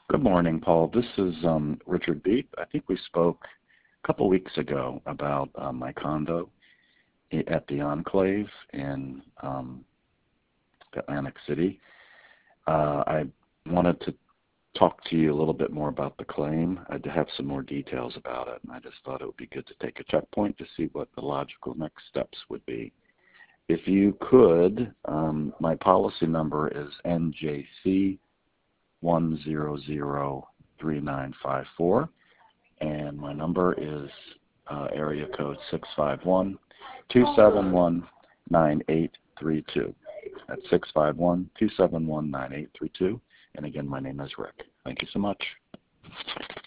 Good morning, Paul. This is Richard Beep. I think we spoke a couple weeks ago about my condo at the Enclave in Atlantic City. I wanted to talk to you a little bit more about the claim. I have some more details about it, and I just thought it would be good to take a checkpoint to see what the logical next steps would be. If you could, my policy number is NJC 1003954, and my number is area code 651-271-9832. That's 651-271-9832. And again, my name is Rick. Thank you so much.